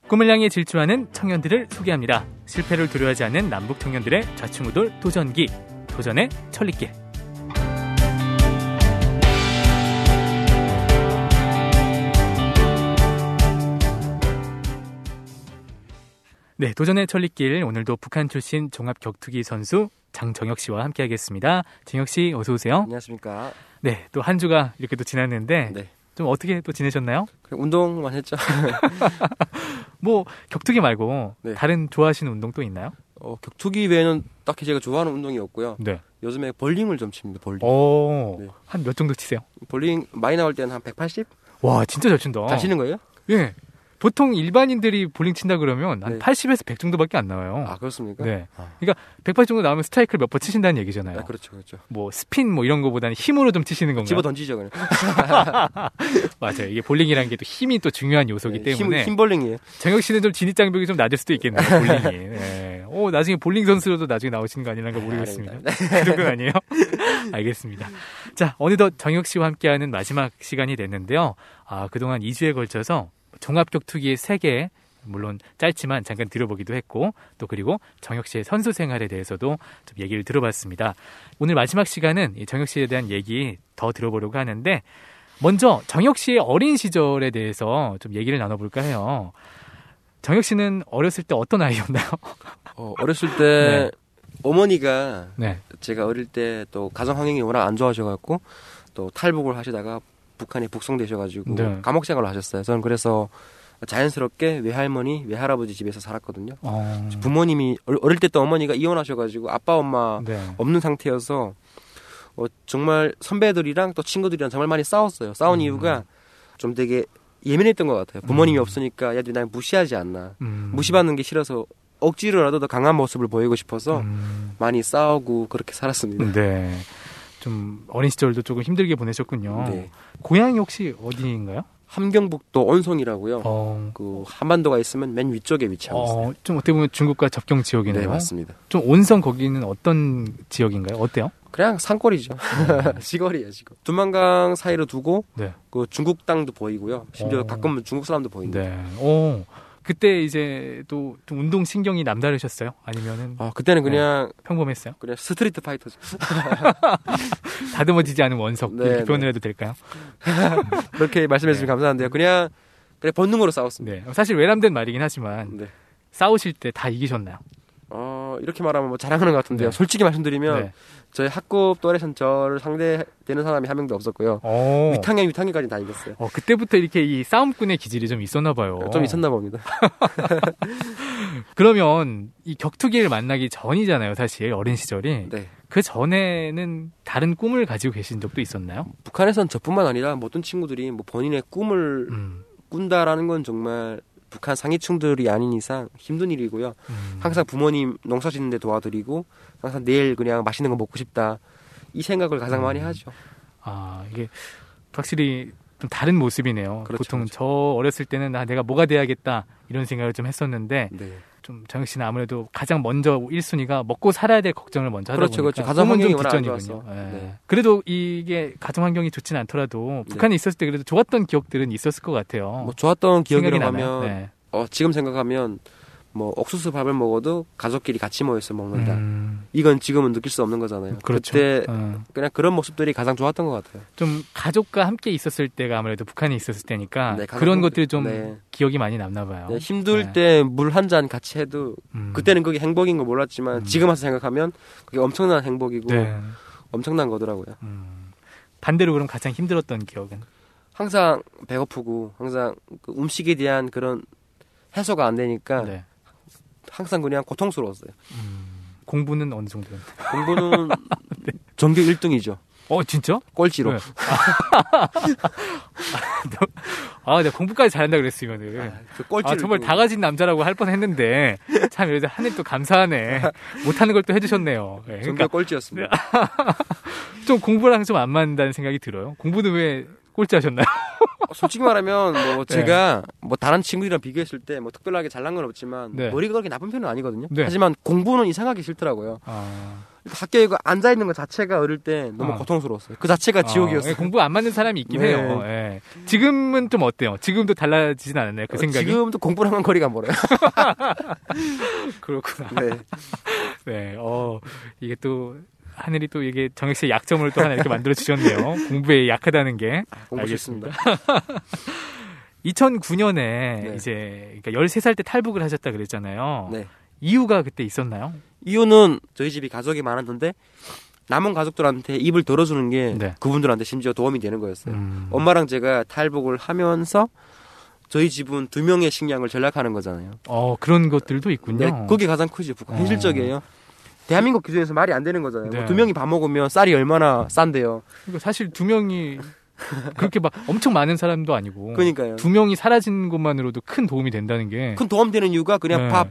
꿈을 향해 질주하는 청년들을 소개합니다. 실패를 두려워하지 않는 남북 청년들의 좌충우돌 도전기, 도전의 천리길. 네, 도전의 천리길, 오늘도 북한 출신 종합 격투기 선수 장정혁 씨와 함께하겠습니다. 정혁 씨, 어서 오세요. 안녕하십니까. 네, 또 한 주가 이렇게 또 지났는데 네. 좀 어떻게 또 지내셨나요? 운동만 했죠. 뭐 격투기 말고 네. 다른 좋아하시는 운동 또 있나요? 격투기 외에는 딱히 제가 좋아하는 운동이 없고요. 네. 요즘에 볼링을 좀 칩니다. 볼링. 네. 네. 한 몇 정도 치세요? 볼링 많이 나올 때는 한 180? 와, 진짜 잘 친다. 잘 치는 거예요? 예. 보통 일반인들이 볼링 친다 그러면 한 네. 80에서 100 정도밖에 안 나와요. 아, 그렇습니까? 네. 그러니까 180 정도 나오면 스트라이크를 몇 번 치신다는 얘기잖아요. 아, 그렇죠. 뭐 스핀 뭐 이런 거보다는 힘으로 좀 치시는 건가요? 집어 던지죠, 그냥. 맞아요. 이게 볼링이라는 게 또 힘이 또 중요한 요소기 네, 때문에. 힘 볼링이에요. 정혁 씨는 좀 진입장벽이 좀 낮을 수도 있겠네요. 볼링이. 네. 나중에 볼링 선수로도 나중에 나오시는 거 아니라는 거 모르겠습니다. 그런 건 아니에요? 알겠습니다. 자, 어느덧 정혁 씨와 함께하는 마지막 시간이 됐는데요. 그동안 2주에 걸쳐서 종합격투기의 세계, 물론 짧지만 잠깐 들어보기도 했고, 또 그리고 정혁 씨의 선수 생활에 대해서도 좀 얘기를 들어봤습니다. 오늘 마지막 시간은 이 정혁 씨에 대한 얘기 더 들어보려고 하는데, 먼저 정혁 씨의 어린 시절에 대해서 좀 얘기를 나눠볼까 해요. 정혁 씨는 어렸을 때 어떤 아이였나요? 어렸을 때 네. 어머니가 네. 제가 어릴 때 또 가정 환경이 워낙 안 좋아하셔갖고 또 탈북을 하시다가 북한에 북송되셔가지고 네. 감옥 생활을 하셨어요. 저는 그래서 자연스럽게 외할머니, 외할아버지 집에서 살았거든요. 부모님이 어릴 때 또 어머니가 이혼하셔가지고 아빠, 엄마 네. 없는 상태여서 정말 선배들이랑 또 친구들이랑 정말 많이 싸웠어요. 싸운 이유가 좀 되게 예민했던 것 같아요. 부모님이 없으니까 얘들이 날 무시하지 않나. 무시받는 게 싫어서 억지로라도 더 강한 모습을 보이고 싶어서 많이 싸우고 그렇게 살았습니다. 네. 좀 어린 시절도 조금 힘들게 보내셨군요. 네. 고향이 혹시 어디인가요? 함경북도 온송이라고요. 그 한반도가 있으면 맨 위쪽에 위치하고 있어요. 좀 어떻게 보면 중국과 접경 지역이네요. 네, 맞습니다. 좀 온성 거기는 어떤 지역인가요? 어때요? 그냥 산골이죠. 시골이에요, 시골. 두만강 사이로 두고 네. 그 중국 땅도 보이고요. 심지어 가끔은 중국 사람도 보인다. 네. 그때 이제 또 좀 운동 신경이 남다르셨어요? 아니면은 그때는 그냥 평범했어요? 그냥 스트리트 파이터죠. 다듬어지지 않은 원석 이렇게 표현을 해도 될까요? 그렇게 말씀해 주시면 감사한데요. 그냥 본능으로 싸웠습니다. 네. 사실 외람된 말이긴 하지만 네. 싸우실 때 다 이기셨나요? 이렇게 말하면 뭐 자랑하는 것 같은데요. 네. 솔직히 말씀드리면 저희 학급 또래선 저를 상대되는 사람이 한 명도 없었고요. 위탕형까지 다 이겼어요. 그때부터 이렇게 이 싸움꾼의 기질이 좀 있었나 봐요. 좀 있었나 봅니다. 그러면 이 격투기를 만나기 전이잖아요, 사실 어린 시절이. 네. 그 전에는 다른 꿈을 가지고 계신 적도 있었나요? 북한에선 저뿐만 아니라 모든 친구들이 뭐 본인의 꿈을 꾼다라는 건 정말 북한 상위층들이 아닌 이상 힘든 일이고요. 항상 부모님 농사 짓는데 도와드리고 항상 내일 그냥 맛있는 거 먹고 싶다. 이 생각을 가장 많이 하죠. 이게 확실히 좀 다른 모습이네요. 그렇죠, 보통 그렇죠. 저 어렸을 때는 내가 뭐가 돼야겠다 이런 생각을 좀 했었는데 네. 좀 정혁 씨는 아무래도 가장 먼저 1순위가 먹고 살아야 될 걱정을 먼저 하다 보니까 그렇죠. 가정 환경이 좀 워낙 안 뒷전이군요. 좋아서. 네. 그래도 이게 가정 환경이 좋진 않더라도 북한에 있었을 때 그래도 좋았던 기억들은 있었을 것 같아요. 뭐 좋았던 기억이라고 생각이 나나요? 하면 지금 생각하면 뭐 옥수수 밥을 먹어도 가족끼리 같이 모여서 먹는다. 이건 지금은 느낄 수 없는 거잖아요. 그렇죠. 그때 그냥 그런 모습들이 가장 좋았던 것 같아요. 좀 가족과 함께 있었을 때가 아무래도 북한에 있었을 때니까 네, 그런 것들이 좀 기억이 많이 남나 봐요. 네, 힘들 때 물 한 잔 같이 해도 그때는 그게 행복인 걸 몰랐지만 지금 와서 생각하면 그게 엄청난 행복이고 엄청난 거더라고요. 반대로 그럼 가장 힘들었던 기억은? 항상 배고프고 항상 그 음식에 대한 그런 해소가 안 되니까 항상 그냥 고통스러웠어요. 공부는 어느 정도였나요? 공부는 전교 1등이죠. 진짜? 꼴찌로. 네. 내가 공부까지 잘한다 그랬으면은. 정말 다 가진 남자라고 할 뻔했는데 참 여기서 한 해 또 감사하네. 못하는 걸 또 해주셨네요. 네, 전교 꼴찌였습니다. 좀 공부랑 좀 안 맞는다는 생각이 들어요. 공부는 왜 꼴찌하셨나요? 솔직히 말하면 뭐 제가 뭐 다른 친구들이랑 비교했을 때 뭐 특별하게 잘난 건 없지만 머리가 그렇게 나쁜 편은 아니거든요. 하지만 공부는 이상하게 싫더라고요. 학교에 이거 앉아 있는 것 자체가 어릴 때 너무 고통스러웠어요. 그 자체가 지옥이었어요. 공부 안 맞는 사람이 있긴 해요. 예. 지금은 좀 어때요? 지금도 달라지진 않았나요? 그 생각이? 지금도 공부랑은 거리가 멀어요. 그렇구나. 네. 네. 이게 또 하늘이 또 이게 정혁 씨의 약점을 또 하나 이렇게 만들어 주셨네요. 공부에 약하다는 게. 공부 싫습니다. 2009년에 네. 이제 그러니까 13살 때 탈북을 하셨다 그랬잖아요. 네. 이유가 그때 있었나요? 이유는 저희 집이 가족이 많았는데 남은 가족들한테 입을 덜어주는 게 네. 그분들한테 심지어 도움이 되는 거였어요. 엄마랑 제가 탈북을 하면서 저희 집은 2명의 식량을 전락하는 거잖아요. 그런 것들도 있군요. 네, 그게 가장 크죠. 현실적이에요. 대한민국 기준에서 말이 안 되는 거잖아요. 네. 뭐 2명이 밥 먹으면 쌀이 얼마나 싼데요. 그러니까 사실 2명이 그렇게 막 엄청 많은 사람도 아니고 그러니까요. 2명이 사라진 것만으로도 큰 도움이 된다는 게 큰 도움 되는 이유가 그냥 네.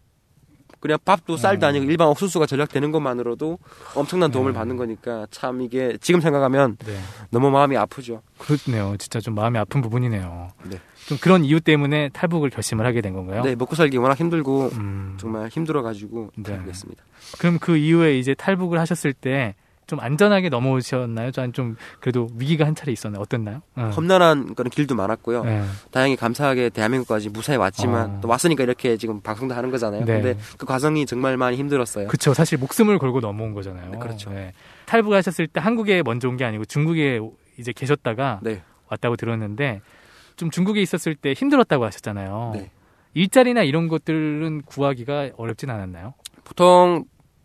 그냥 밥도 쌀도 아니고 일반 옥수수가 전락되는 것만으로도 엄청난 도움을 받는 거니까 참 이게 지금 생각하면 네. 너무 마음이 아프죠. 그렇네요. 진짜 좀 마음이 아픈 부분이네요. 네. 좀 그런 이유 때문에 탈북을 결심을 하게 된 건가요? 네, 먹고 살기 워낙 힘들고 정말 힘들어가지고 네. 탈북했습니다. 그럼 그 이후에 이제 탈북을 하셨을 때 좀 안전하게 넘어오셨나요? 좀 그래도 위기가 한 차례 있었나요? 어땠나요? 험난한 그런 길도 많았고요. 네. 다행히 감사하게 대한민국까지 무사히 왔지만 또 왔으니까 이렇게 지금 방송도 하는 거잖아요. 네. 근데 그 과정이 정말 많이 힘들었어요. 그렇죠. 사실 목숨을 걸고 넘어온 거잖아요. 네, 그렇죠. 네. 탈북하셨을 때 한국에 먼저 온 게 아니고 중국에 이제 계셨다가 네. 왔다고 들었는데 좀 중국에 있었을 때 힘들었다고 하셨잖아요. 네. 일자리나 이런 것들은 구하기가 어렵진 않았나요? 보통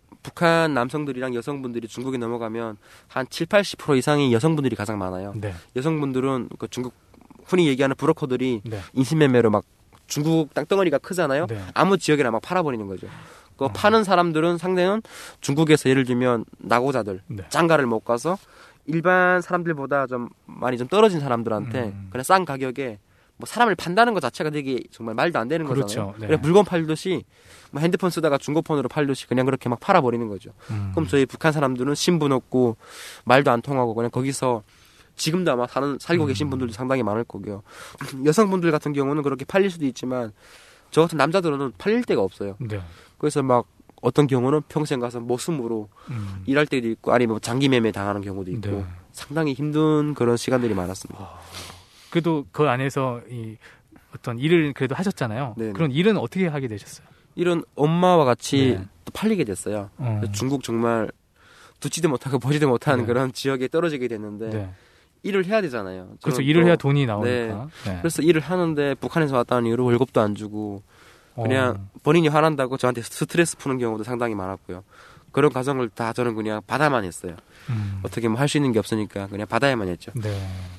북한 남성들이랑 여성분들이 중국에 넘어가면 한 70-80% 이상이 여성분들이 가장 많아요. 네. 여성분들은 그 중국 흔히 얘기하는 브로커들이 네. 인신매매로 막 중국 땅덩어리가 크잖아요. 네. 아무 지역이나 막 팔아버리는 거죠. 그 파는 사람들은 상대는 중국에서 예를 들면 낙오자들, 네. 장가를 못 가서 일반 사람들보다 좀 많이 좀 떨어진 사람들한테 그냥 싼 가격에 뭐 사람을 판다는 것 자체가 되게 정말 말도 안 되는 그렇죠. 거잖아요. 네. 그냥 물건 팔듯이 뭐 핸드폰 쓰다가 중고폰으로 팔듯이 그냥 그렇게 막 팔아버리는 거죠. 그럼 저희 북한 사람들은 신분 없고 말도 안 통하고 그냥 거기서 지금도 아마 살고 계신 분들도 상당히 많을 거고요. 여성분들 같은 경우는 그렇게 팔릴 수도 있지만 저 같은 남자들은 팔릴 데가 없어요. 네. 그래서 막 어떤 경우는 평생 가서 모숨으로 일할 때도 있고 아니면 장기 매매 당하는 경우도 있고 네. 상당히 힘든 그런 시간들이 많았습니다. 그래도 그 안에서 이 어떤 일을 그래도 하셨잖아요. 네네. 그런 일은 어떻게 하게 되셨어요? 이런 엄마와 같이 네. 또 팔리게 됐어요. 중국 정말 듣지도 못하고 보지도 못하는 네. 그런 지역에 떨어지게 됐는데 네. 일을 해야 되잖아요. 그렇죠. 저는 일을 또 해야 돈이 나오니까. 네. 그래서 일을 하는데 북한에서 왔다는 이유로 월급도 안 주고 그냥 본인이 화난다고 저한테 스트레스 푸는 경우도 상당히 많았고요. 그런 과정을 다 저는 그냥 받아만 했어요. 어떻게 뭐 할 수 있는 게 없으니까 그냥 받아야만 했죠. 네.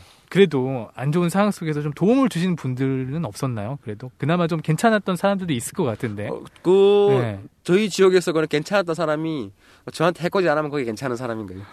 그래도 안 좋은 상황 속에서 좀 도움을 주시는 분들은 없었나요? 그래도 그나마 좀 괜찮았던 사람들도 있을 것 같은데. 네. 저희 지역에서 그냥 괜찮았던 사람이 저한테 해코지 안 하면 거기 괜찮은 사람인 거예요.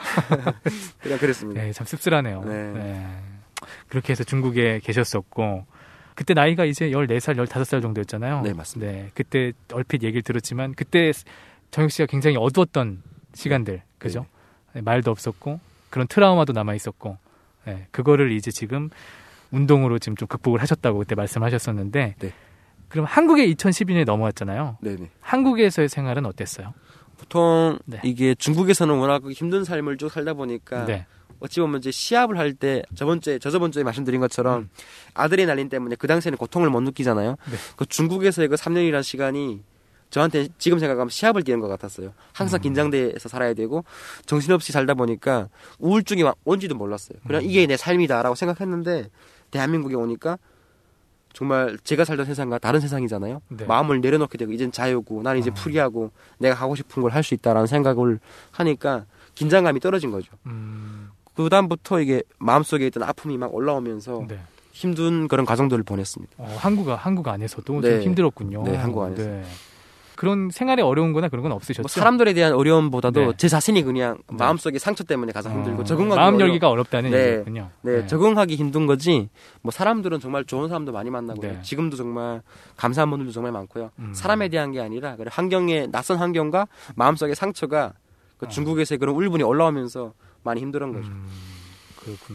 그냥 그랬습니다. 네, 참 씁쓸하네요. 네. 네. 그렇게 해서 중국에 계셨었고 그때 나이가 이제 14살, 15살 정도였잖아요. 네, 맞습니다. 네, 그때 얼핏 얘기를 들었지만 그때 정혁 씨가 굉장히 어두웠던 시간들, 그죠? 네, 말도 없었고 그런 트라우마도 남아 있었고, 네, 그거를 이제 지금 운동으로 지금 좀 극복을 하셨다고 그때 말씀하셨었는데, 네. 그럼 한국에 2012년에 넘어왔잖아요. 네네. 한국에서의 생활은 어땠어요? 보통 네. 이게 중국에서는 워낙 힘든 삶을 쭉 살다 보니까 네. 어찌 보면 이제 시합을 할 때 저저번 주에 말씀드린 것처럼 아드레날린 때문에 그 당시에는 고통을 못 느끼잖아요. 네. 그 중국에서의 그 3년이라는 시간이 저한테 지금 생각하면 시합을 뛰는 것 같았어요. 항상 긴장돼서 살아야 되고 정신없이 살다 보니까 우울증이 온지도 몰랐어요. 그냥 이게 내 삶이다라고 생각했는데 대한민국에 오니까 정말 제가 살던 세상과 다른 세상이잖아요. 네. 마음을 내려놓게 되고 이젠 자유고 난 이제 프리하고 내가 하고 싶은 걸 할 수 있다라는 생각을 하니까 긴장감이 떨어진 거죠. 그 다음부터 이게 마음속에 있던 아픔이 막 올라오면서 네. 힘든 그런 과정들을 보냈습니다. 한국 안에서도 네. 좀 힘들었군요. 네, 한국 안에서. 네. 그런 생활에 어려운 거나 그런 건 없으셨죠? 뭐 사람들에 대한 어려움보다도 네. 제 자신이 그냥 마음속에 상처 때문에 가장 힘들고 적응하기 마음 열기가 어렵다는 네. 얘기군요. 네, 적응하기 힘든 거지. 뭐 사람들은 정말 좋은 사람도 많이 만나고 네. 지금도 정말 감사한 분들도 정말 많고요. 사람에 대한 게 아니라 환경의 낯선 환경과 마음속의 상처가 그 중국에서의 그런 울분이 올라오면서 많이 힘들은 거죠. 그렇구나.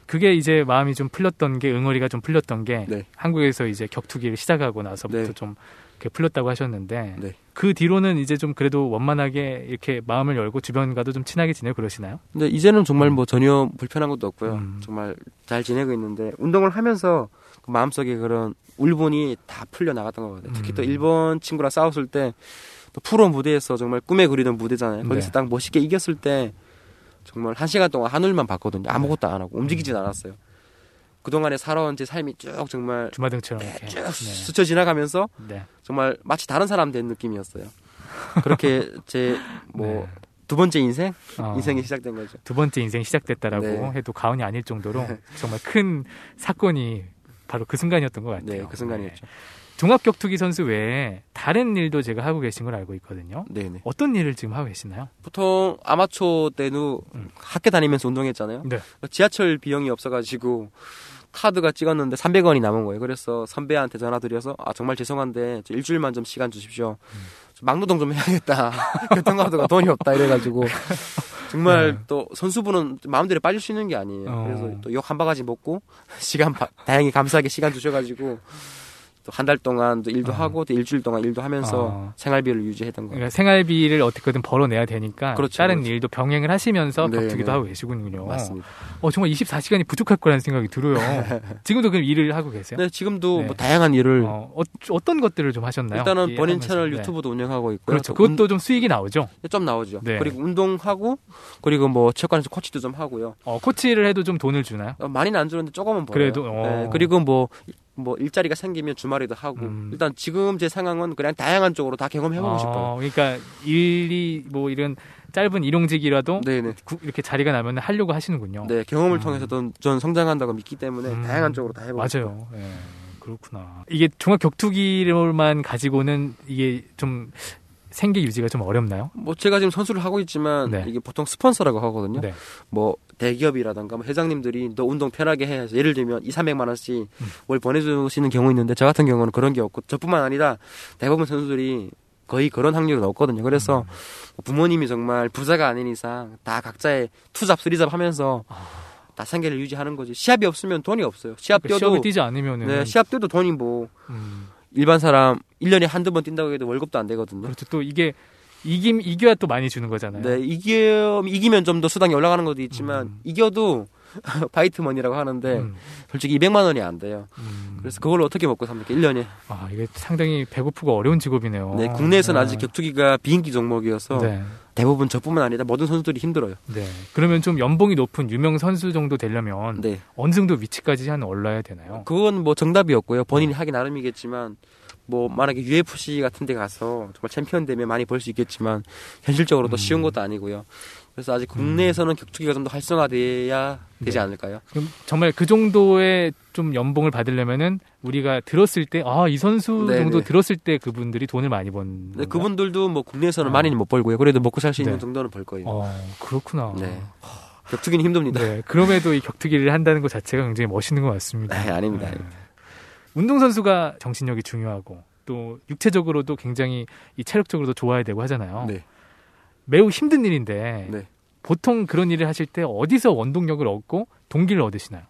그게 이제 마음이 좀 풀렸던 게 응어리가 좀 풀렸던 게 네. 한국에서 이제 격투기를 시작하고 나서부터 네. 좀 이렇게 풀렸다고 하셨는데 네. 그 뒤로는 이제 좀 그래도 원만하게 이렇게 마음을 열고 주변과도 좀 친하게 지내고 그러시나요? 근데 이제는 정말 뭐 전혀 불편한 것도 없고요. 정말 잘 지내고 있는데 운동을 하면서 그 마음속에 그런 울분이 다 풀려 나갔던 것 같아요. 특히 또 일본 친구랑 싸웠을 때 또 프로 무대에서 정말 꿈에 그리던 무대잖아요. 거기서 네. 딱 멋있게 이겼을 때 정말 1시간 동안 하늘만 봤거든요. 아무것도 안 하고 움직이진 않았어요. 그동안에 살아온 제 삶이 쭉 정말 주마등처럼 네, 이렇게. 쭉 스쳐 지나가면서 네. 정말 마치 다른 사람 된 느낌이었어요. 그렇게 제 뭐 두 번째 인생이 시작된 거죠. 두 번째 인생 시작됐다라고 네. 해도 과언이 아닐 정도로 정말 큰 사건이 바로 그 순간이었던 것 같아요. 네, 그 순간이었죠. 종합격투기 선수 외에 다른 일도 제가 하고 계신 걸 알고 있거든요. 네네. 어떤 일을 지금 하고 계시나요? 보통 아마추어 때는 학교 다니면서 운동했잖아요. 네. 지하철 비용이 없어가지고 카드가 찍었는데 300원이 남은 거예요. 그래서 선배한테 전화드려서 정말 죄송한데 저 일주일만 좀 시간 주십시오. 막노동 좀 해야겠다. 교통카드가 돈이 없다 이래가지고 정말 또 선수분은 마음대로 빠질 수 있는 게 아니에요. 그래서 또 욕 한 바가지 먹고 다행히 감사하게 시간 주셔가지고 또 한 달 동안 또 일도 하고 또 일주일 동안 일도 하면서 생활비를 유지했던 거예요. 그러니까 생활비를 어떻게든 벌어내야 되니까 그렇죠, 다른 그렇죠. 일도 병행을 하시면서 네, 격투기도 네. 하고 계시군요. 맞습니다. 정말 24시간이 부족할 거라는 생각이 들어요. 지금도 그럼 일을 하고 계세요? 네, 지금도 네. 뭐 다양한 일을 어떤 것들을 좀 하셨나요? 일단은 본인 하면서. 채널 네. 유튜브도 운영하고 있고요. 그렇죠. 그것도 좀 수익이 나오죠. 좀 나오죠. 네. 그리고 운동하고 그리고 뭐 체육관에서 코치도 좀 하고요. 코치를 해도 좀 돈을 주나요? 많이는 안 주는데 조금은 벌어요. 그래도, 네, 그리고 뭐 일자리가 생기면 주말에도 하고 일단 지금 제 상황은 그냥 다양한 쪽으로 다 경험해보고 싶어요. 그러니까 일이 뭐 이런 짧은 일용직이라도 네네. 이렇게 자리가 나면 하려고 하시는군요. 네, 경험을 통해서도 전 성장한다고 믿기 때문에 다양한 쪽으로 다 해보고 싶어요. 맞아요. 네, 그렇구나. 이게 종합 격투기를만 가지고는 이게 좀 생계 유지가 좀 어렵나요? 뭐 제가 지금 선수를 하고 있지만 네. 이게 보통 스폰서라고 하거든요. 네. 뭐 대기업이라든가 뭐 회장님들이 너 운동 편하게 해. 예를 들면 200~300만 원씩 월 보내주시는 경우 있는데 저 같은 경우는 그런 게 없고 저뿐만 아니라 대부분 선수들이 거의 그런 확률은 없거든요. 그래서 부모님이 정말 부자가 아닌 이상 다 각자의 투잡, 쓰리잡 하면서 다 생계를 유지하는 거지. 시합이 없으면 돈이 없어요. 시합 그러니까 뛰어도 시합을 뛰지 않으면은 네, 시합 뛰어도 돈이 뭐 일반 사람 1년에 한두 번 뛴다고 해도 월급도 안 되거든요. 그렇죠. 또 이게 이겨야 또 많이 주는 거잖아요. 네, 이기면 좀 더 수당이 올라가는 것도 있지만 이겨도 파이트 머니라고 하는데 솔직히 200만 원이 안 돼요. 그래서 그걸 어떻게 먹고 삽니까? 1년에. 이게 상당히 배고프고 어려운 직업이네요. 네, 국내에서는 아직 격투기가 비인기 종목이어서 네. 대부분 저뿐만 아니라 모든 선수들이 힘들어요. 네. 그러면 좀 연봉이 높은 유명 선수 정도 되려면 네. 어느 정도 위치까지 한 올라야 되나요? 그건 뭐 정답이었고요. 본인이 하기 나름이겠지만 뭐 만약에 UFC 같은 데 가서 정말 챔피언 되면 많이 벌 수 있겠지만 현실적으로 또 쉬운 것도 아니고요. 그래서 아직 국내에서는 격투기가 좀 더 활성화돼야 되지 않을까요? 그럼 정말 그 정도의 좀 연봉을 받으려면은 우리가 들었을 때 이 선수 네, 정도 네. 들었을 때 그분들이 돈을 많이 번. 네, 그분들도 뭐 국내에서는 많이는 못 벌고요. 그래도 먹고 살 수 있는 네. 정도는 벌 거예요. 그렇구나. 네. 격투기는 힘듭니다. 네. 그럼에도 이 격투기를 한다는 것 자체가 굉장히 멋있는 것 같습니다. 네, 아닙니다. 운동선수가 정신력이 중요하고 또 육체적으로도 굉장히 이 체력적으로도 좋아야 되고 하잖아요. 네. 매우 힘든 일인데 네. 보통 그런 일을 하실 때 어디서 원동력을 얻고 동기를 얻으시나요?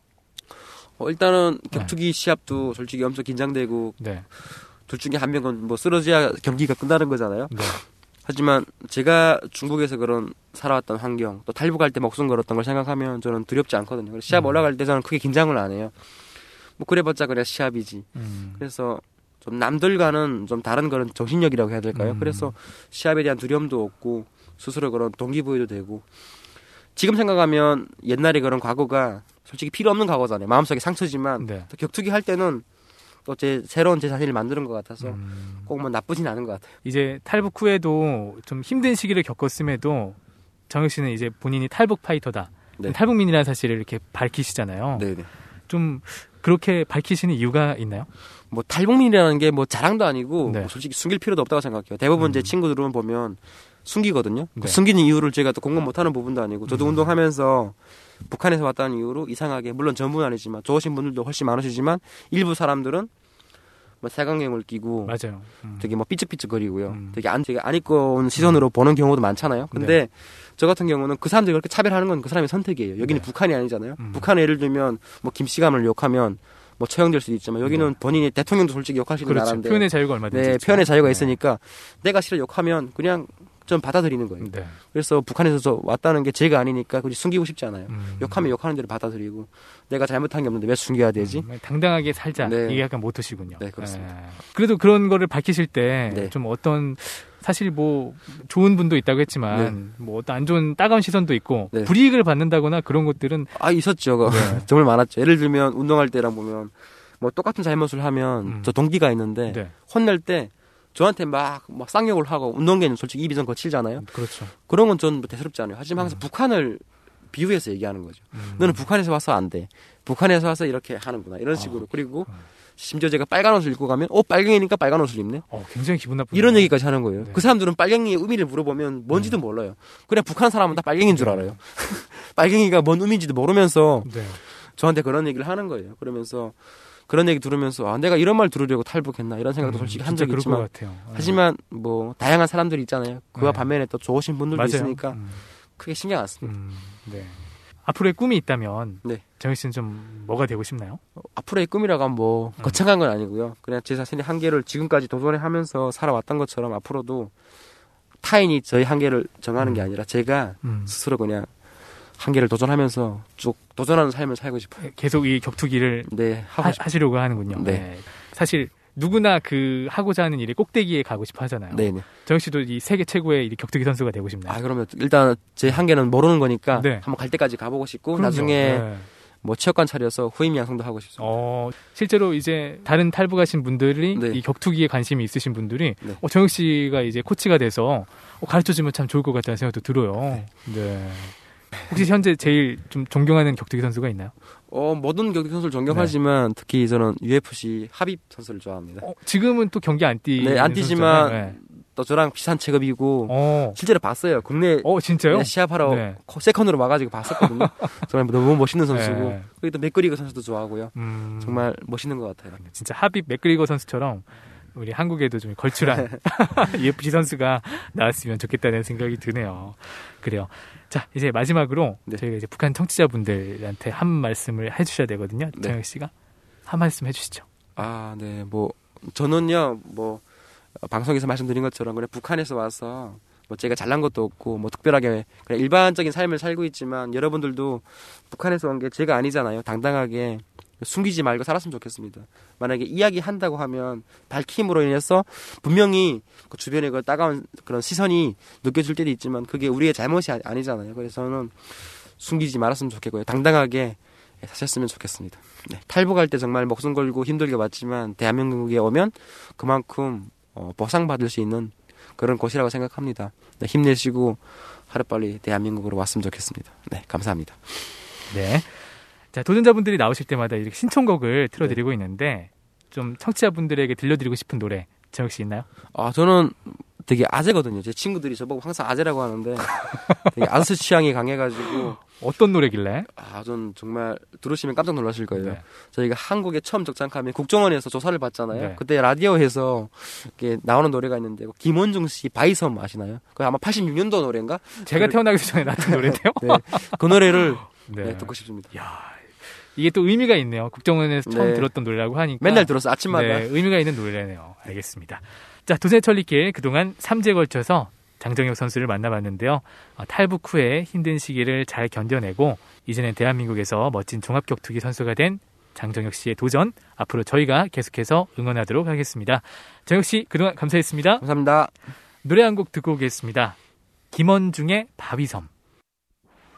일단은 격투기 시합도 솔직히 엄청 긴장되고 네. 둘 중에 한 명은 뭐 쓰러져야 경기가 끝나는 거잖아요. 네. 하지만 제가 중국에서 그런 살아왔던 환경 또 탈북할 때 목숨 걸었던 걸 생각하면 저는 두렵지 않거든요. 그래서 시합 올라갈 때 저는 크게 긴장을 안 해요. 뭐 그래봤자 그래 시합이지. 그래서 좀 남들과는 좀 다른 그런 정신력이라고 해야 될까요? 그래서 시합에 대한 두려움도 없고 스스로 그런 동기부여도 되고 지금 생각하면 옛날에 그런 과거가 솔직히 필요 없는 과거잖아요. 마음속에 상처지만 네. 또 격투기 할 때는 또 새로운 제 자신을 만드는 것 같아서 꼭 뭐 나쁘진 않은 것 같아요. 이제 탈북 후에도 좀 힘든 시기를 겪었음에도 정혁 씨는 이제 본인이 탈북 파이터다. 네. 탈북민이라는 사실을 이렇게 밝히시잖아요. 네네. 좀 그렇게 밝히시는 이유가 있나요? 뭐 탈북민이라는 게 뭐 자랑도 아니고 네. 뭐 솔직히 숨길 필요도 없다고 생각해요. 대부분 제 친구들은 보면 숨기거든요. 네. 그 숨기는 이유를 제가 또 공감 못하는 부분도 아니고 저도 운동하면서 북한에서 왔다는 이유로 이상하게 물론 전부는 아니지만 좋으신 분들도 훨씬 많으시지만 일부 사람들은 뭐 색안경을 끼고 맞아요. 되게 뭐 삐죽삐죽거리고요. 되게 안 입고 온 시선으로 보는 경우도 많잖아요. 근데 저 같은 경우는 그 사람들이 그렇게 차별하는 건 그 사람의 선택이에요. 여기는 북한이 아니잖아요. 북한에 예를 들면 뭐 김씨감을 욕하면 뭐 처형될 수도 있지만 여기는 본인이 대통령도 솔직히 욕할 수 있는 그렇죠. 나라인데 표현의 자유가 얼마든지 네, 있죠. 표현의 자유가 있으니까 내가 싫어 욕하면 그냥 좀 받아들이는 거예요. 네. 그래서 북한에서 왔다는 게 죄가 아니니까 굳이 숨기고 싶지 않아요. 욕하면 욕하는 대로 받아들이고 내가 잘못한 게 없는데 왜 숨겨야 되지? 당당하게 살자. 네. 이게 약간 모토시군요. 네, 그렇습니다. 그래도 그런 거를 밝히실 때 좀 네. 어떤 사실 뭐 좋은 분도 있다고 했지만 뭐 어떤 안 좋은 따가운 시선도 있고 네. 불이익을 받는다거나 그런 것들은 있었죠. 정말 많았죠. 예를 들면 운동할 때랑 보면 뭐 똑같은 잘못을 하면 저 동기가 있는데 혼낼 때 저한테 막 쌍욕을 하고 운동계는 솔직히 입이 좀 거칠잖아요. 그렇죠. 그런 건 전 대수롭지 않아요. 하지만 항상 북한을 비유해서 얘기하는 거죠. 너는 북한에서 와서 안 돼. 북한에서 와서 이렇게 하는구나. 이런 식으로. 그리고 심지어 제가 빨간 옷을 입고 가면 빨갱이니까 빨간 옷을 입네. 굉장히 기분 나쁘다. 이런 얘기까지 하는 거예요. 네. 그 사람들은 빨갱이의 의미를 물어보면 뭔지도 몰라요. 그냥 북한 사람은 다 빨갱이인 줄 알아요. 빨갱이가 뭔 의미인지도 모르면서 저한테 그런 얘기를 하는 거예요. 그러면서 그런 얘기 들으면서 내가 이런 말 들으려고 탈북했나 이런 생각도 솔직히 한 적이 있지만 하지만 뭐 다양한 사람들이 있잖아요. 그와 반면에 또 좋으신 분들도 맞아요. 있으니까 크게 신경 안 씁니다. 네. 앞으로의 꿈이 있다면 네. 정혁 씨는 좀 뭐가 되고 싶나요? 앞으로의 꿈이라고 하면 뭐 거창한 건 아니고요. 그냥 제 자신의 한계를 지금까지 도전하면서 살아왔던 것처럼 앞으로도 타인이 저희 한계를 정하는 게 아니라 제가 스스로 그냥 한계를 도전하면서 쭉 도전하는 삶을 살고 싶어요. 계속 이 격투기를 하시려고 하는군요. 네. 사실 누구나 그 하고자 하는 일이 꼭대기에 가고 싶어 하잖아요. 네네. 정혁 씨도 이 세계 최고의 이 격투기 선수가 되고 싶나요? 그러면 일단 제 한계는 모르는 거니까 한번 갈 때까지 가보고 싶고 그럼요. 나중에 뭐 체육관 차려서 후임 양성도 하고 싶습니다. 실제로 이제 다른 탈북하신 분들이 이 격투기에 관심이 있으신 분들이 정혁 씨가 이제 코치가 돼서 가르쳐주면 참 좋을 것 같다는 생각도 들어요. 네. 혹시 현재 제일 좀 존경하는 격투기 선수가 있나요? 모든 격투기 선수를 존경하지만 특히 저는 UFC 하빕 선수를 좋아합니다. 지금은 또 경기 안 뛰는 안 뛰지만 또 저랑 비슷한 체급이고 실제로 봤어요. 국내 진짜요? 시합하러 세컨으로 와가지고 봤었거든요. 정말 너무 멋있는 선수고 그리고 또 맥그리거 선수도 좋아하고요. 정말 멋있는 것 같아요. 진짜 하빕 맥그리거 선수처럼 우리 한국에도 좀 걸출한 UFC 선수가 나왔으면 좋겠다는 생각이 드네요. 그래요. 자, 이제 마지막으로 저희가 이제 북한 청취자분들한테 한 말씀을 해주셔야 되거든요. 정혁 씨가 한 말씀 해주시죠. 네, 뭐 저는요, 뭐 방송에서 말씀드린 것처럼 그냥 북한에서 와서 뭐 제가 잘난 것도 없고 뭐 특별하게 그냥 일반적인 삶을 살고 있지만 여러분들도 북한에서 온 게 제가 아니잖아요. 당당하게 숨기지 말고 살았으면 좋겠습니다. 만약에 이야기한다고 하면 밝힘으로 인해서 분명히 그 주변에 그 따가운 그런 시선이 느껴질 때도 있지만 그게 우리의 잘못이 아니잖아요. 그래서 저는 숨기지 말았으면 좋겠고요. 당당하게 사셨으면 좋겠습니다. 탈북할 때 정말 목숨 걸고 힘들게 왔지만 대한민국에 오면 그만큼 보상받을 수 있는 그런 곳이라고 생각합니다. 힘내시고 하루빨리 대한민국으로 왔으면 좋겠습니다. 감사합니다. 네. 자, 도전자분들이 나오실 때마다 이렇게 신청곡을 틀어드리고 있는데 좀 청취자분들에게 들려드리고 싶은 노래 정혁 씨 있나요? 저는 되게 아재거든요. 제 친구들이 저보고 항상 아재라고 하는데 되게 아저씨 취향이 강해가지고 어떤 노래길래? 전 정말 들으시면 깜짝 놀라실 거예요. 저희가 한국에 처음 적장하면 국정원에서 조사를 받잖아요. 그때 라디오에서 이렇게 나오는 노래가 있는데 김원중 씨 바이섬 아시나요? 그 아마 86년도 노래인가? 제가 태어나기 전에 나왔던 노래인데요. 그 노래를 듣고 싶습니다. 이게 또 의미가 있네요. 국정원에서 처음 들었던 노래라고 하니까. 맨날 들었어, 아침마다. 의미가 있는 노래네요. 알겠습니다. 자, 도전의 천리길 그동안 3주에 걸쳐서 장정혁 선수를 만나봤는데요. 탈북 후에 힘든 시기를 잘 견뎌내고 이제는 대한민국에서 멋진 종합격투기 선수가 된 장정혁 씨의 도전 앞으로 저희가 계속해서 응원하도록 하겠습니다. 정혁 씨 그동안 감사했습니다. 감사합니다. 노래 한 곡 듣고 오겠습니다. 김원중의 바위섬.